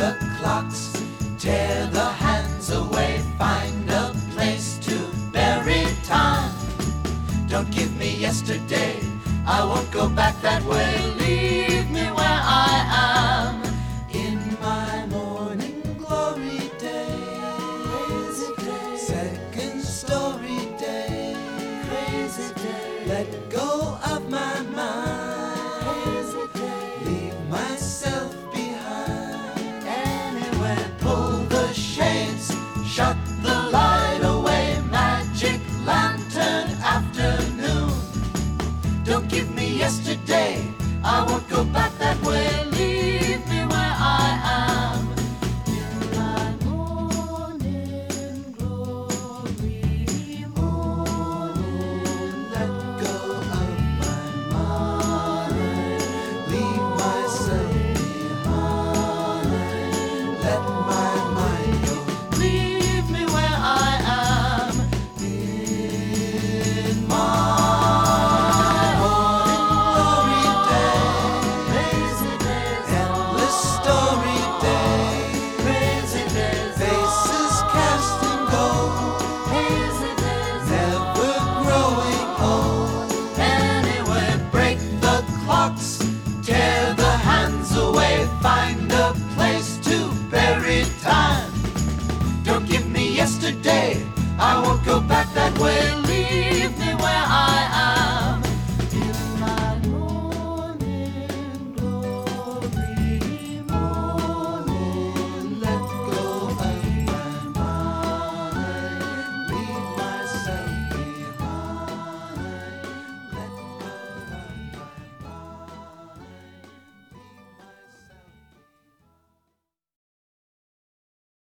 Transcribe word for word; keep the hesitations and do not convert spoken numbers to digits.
the clocks, tear the hands away, find a place to bury time. Don't give me yesterday, I won't go back that way. Leave me where I am, in my morning glory day. Crazy day, second story day. Crazy day, let go of my mind. Crazy day, leave myself behind. Anywhere, pull the shades, shut the light away. Magic lantern afternoon. Don't give me yesterday, I won't go back that way. Leave me where I am, in my morning glory. Morning, let go of my mind. Leave myself behind. Let my mind go. Leave me where I am, in my tear the hands away, find a place to bury time. Don't give me yesterday, I won't go back that way.